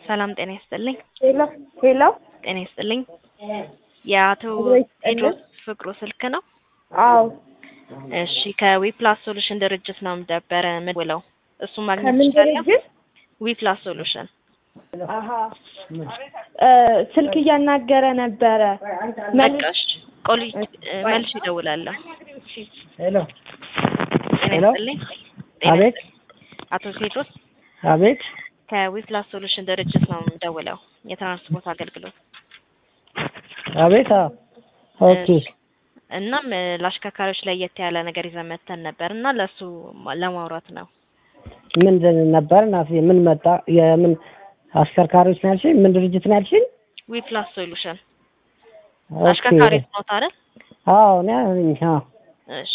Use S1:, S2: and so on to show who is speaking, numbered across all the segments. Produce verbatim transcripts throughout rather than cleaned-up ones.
S1: ሰላም ጤና ይስጥልኝ።
S2: ሄሎ ሄሎ
S1: ጤና ይስጥልኝ። የአቶ ቴድሮስ ፍቅሩ ስልክ ነው?
S2: አዎ።
S1: እሺ ከዊፕላስ ሶሉሽን ድርጅት ነው የምደበረ የምደውለው። እሱ ማግኘት
S2: ከምን
S1: ይችላል?
S2: ድርጅት?
S1: ዊፕላስ ሶሉሽን።
S2: አሃ እ ስልክ እያናገረ ነበረ።
S1: በቃሽ ቆሊ መልሽ ይደውላለሁ።
S3: ሄሎ
S1: ጤና
S3: ሄሎ
S1: ይስጥልኝ።
S3: አቤት
S1: አቶ ቴድሮስ
S3: አቤት
S1: ከዊፕላስ ሶሉሽን ድርጅት ነው የምደውለው። የትራንስፖርት አገልግሎት
S3: አቤት አዎ ኦኬ
S1: እናም ለአሽከርካሪዎች ለየት ያለ ነገር ይዘን መተን ነበር እና ለሱ ለማውራት ነው።
S3: ምንድን ነበር እናት ምን መጣ? የምን አሽከርካሪዎች ነው ያልሽኝ? ምን ድርጅት ነው ያልሽኝ?
S1: ዊፕላስ ሶሉሽን
S3: ኦኬ
S1: አሽከርካሪ ነው አይደል?
S3: አዎ ነኝ። አዎ
S1: እሺ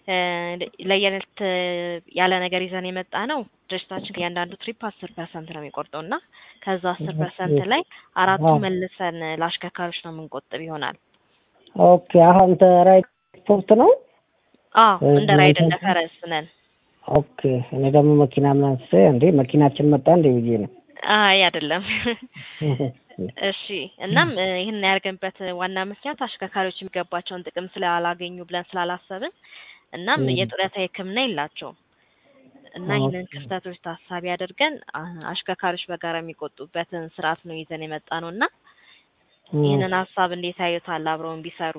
S1: ለየት ያለ ነገር ይዘን የመጣ ነው። ድርጅታችን እያንዳንዱ ትሪፕ አስር ፐርሰንት ነው የሚቆርጠው እና ከዛ አስር ፐርሰንት ላይ አራቱ መልሰን ለአሽከርካሪዎች ነው የምንቆጥብ ይሆናል።
S3: ኦኬ አሁን ራይድ ስፖርት ነው?
S1: አዎ እንደ ራይድ እንደ ፈረስ ነን።
S3: ኦኬ እኔ ደግሞ መኪና ምናምን ስለ እንዴ መኪናችን መጣ እንዴ ብዬ ነው።
S1: አይ አይደለም። እሺ እናም ይሄን ያርገንበት ዋና ምክንያት አሽከርካሪዎች የሚገባቸውን ጥቅም ስላላገኙ ብለን ስላላሰብን እናም የጡረታ ሕክምና የላቸውም እና ይሄንን ክፍተቶች ታሳቢ አድርገን አሽከርካሪዎች በጋራ የሚቆጡበትን ስርዓት ነው ይዘን የመጣ ነውና ይሄንን ሐሳብ እንዴት አዩታል? አብረውን ቢሰሩ?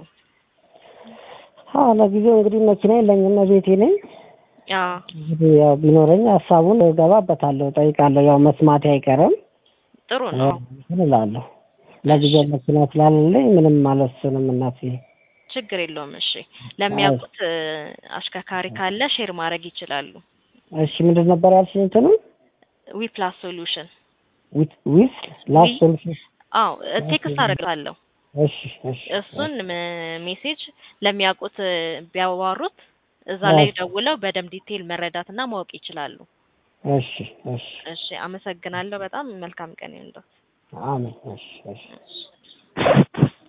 S3: አዎ ለጊዜው እንግዲህ መኪና የለኝም ቤቴ ነኝ።
S1: አዎ
S3: ያው ቢኖረኝ ሐሳቡን ገባበታለሁ ጠይቃለሁ። ያው መስማቴ አይቀርም።
S1: ጥሩ ነው
S3: እላለሁ። ለጊዜው መኪና ስላለኝ ምንም አልወስንም እናቴ።
S1: ችግር የለውም። እሺ ለሚያውቁት አሽከርካሪ ካለ ሼር ማድረግ ይችላሉ።
S3: እሺ ምንድን ነበር ያልሽኝ? እንትኑ
S1: ዊፕላስ ሶሉሽን
S3: ዊት ዊስ ላስ ሶሉሽን።
S1: አዎ ቴክስት አደርጋለሁ።
S3: እሺ እሺ
S1: እሱን ሜሴጅ ለሚያውቁት ቢያዋሩት እዛ ላይ ደውለው በደም ዲቴል መረዳትና ማወቅ ይችላሉ።
S3: እሺ እሺ
S1: እሺ አመሰግናለሁ። በጣም መልካም ቀን ይሁንልዎት።
S3: አሜን። እሺ እሺ